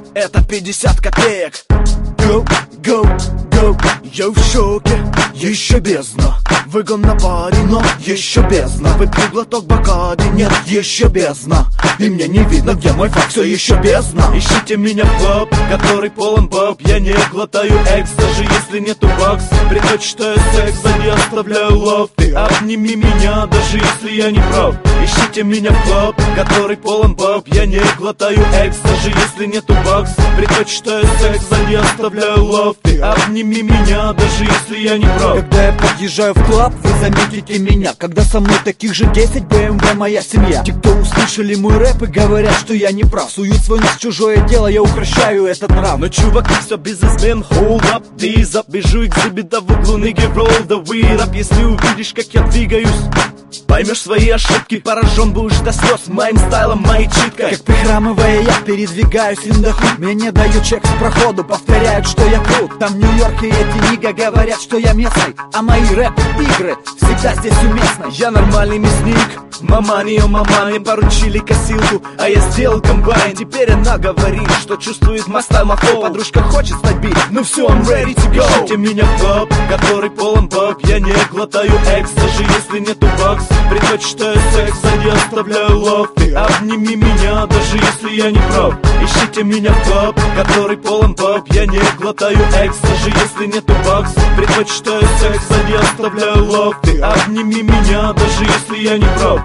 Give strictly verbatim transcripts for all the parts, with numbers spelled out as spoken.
Это пятьдесят копеек. Go, go, go. Я в шоке, еще бездна. Выгон на паре, но еще бездна. Выпью глоток Бакарди, нет, еще бездна. И мне не видно, где мой факт, все еще бездна. Ищите меня в клуб, который полон баб. Я не глотаю экс, даже если нету бакс. Предпочитаю секс, а не оставляю лав. Ты обними меня, даже если я не прав. Ищите меня в клуб, который полон баб. Я не глотаю экс, даже если нету бакс. Предпочитаю секс, а не оставляю лав. Ты обними меня, даже если я не прав. Когда я подъезжаю в клуб, вы заметите меня. Когда со мной таких же десять, бэ эм вэ моя семья. Те, кто услышали мой рэп и говорят, что я не прав, суют свой нос в чужое дело, я укращаю этот нрав. Но чуваки, все без измен, hold up, these up. Бежу экзибита в углу, nigga, roll the weed up. Если увидишь, как я двигаюсь, поймешь свои ошибки, поражен будешь до слез моим стайлом, моей читкой. Как прихрамывая я передвигаюсь индохуй. Мне не дают чек с проходу, повторяют, что я крут. Там в Нью-Йорке эти нига говорят, что я местный, а мои рэп-игры всегда здесь уместны. Я нормальный мясник, мамани, о мама, мне поручили косилку, а я сделал комбайн. Теперь она говорит, что чувствует мой стайл, мой флоу. Подружка хочет стать бит, ну все, I'm ready to go. Ищите меня в клуб, который полон баб. Я не глотаю экс, даже если нету бакс. Предпочитаю секс, а не оставляю лав. Ты обними меня, даже если я не прав. Ищите меня в клуб, который полон баб. Я не глотаю экс, даже если нету бакс. Предпочитаю секс, а не оставляю лав. Ты обними меня, даже если я не прав.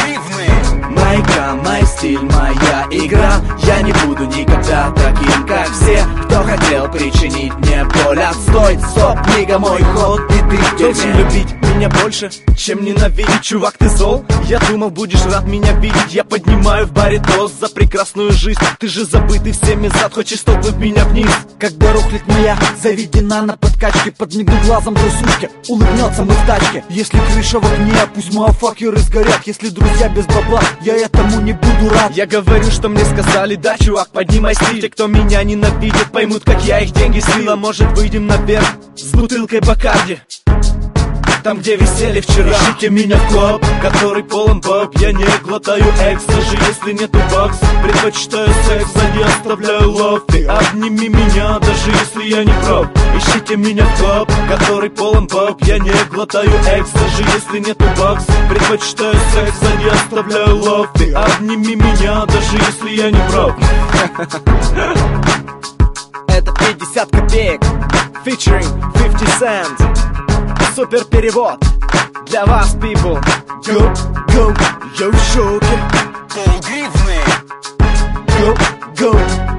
Моя игра, мой стиль, моя игра. Я не буду никогда таким, как все, кто хотел причинить мне боль. Отстой, стоп, книга, мой ход, и ты в Должен дерьме. любить меня больше, чем ненавидеть. Чувак, ты зол? Я думал, будешь рад меня видеть. Я поднимаю в баре тост за прекрасную жизнь. Ты же забытый всеми зад, хочешь столкнуть меня вниз. Когда рухлит моя заведена на подкачке, подмигну глазом трусушке, улыбнется мы в тачке. Если крыша в огне, пусть мафакеры сгорят. Если друзья без бабла, я этому не буду рад. Я говорю, что мне сказали, да, чувак, поднимай стиль. Те, кто меня ненавидит, поймут, как я их деньги слил. А может, выйдем наверх с бутылкой Бакарди, там, где висели вчера. Ищите меня в клуб, который полон баб. Я не глотаю экс, даже если нету бакс. Предпочитаю секс, а не оставляю лав. Ты обними меня, даже если я не прав. Ищите меня в клуб, который полон баб. Я не глотаю экс, даже если нету бакс. Предпочитаю секс, а не оставляю лав. Ты обними меня, даже если я не прав. Это пятьдесят копеек, Featuring фифти Cent. Супер перевод для вас, people. Go, go, я в шоке. полгривны. Go, go.